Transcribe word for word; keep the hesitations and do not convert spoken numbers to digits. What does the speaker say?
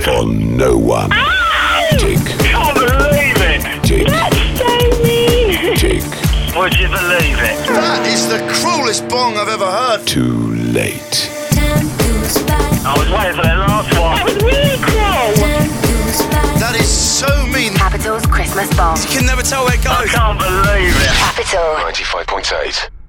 For no one. Ow! Tick. Can't believe it. Tick. That's so mean. Tick. Would you believe it? That is the cruelest bong I've ever heard. Too late. I was waiting for that last one. That was really cruel. That is so mean. Capital's Christmas Bong. You can never tell where it I goes. can't believe it. Capital. ninety-five point eight.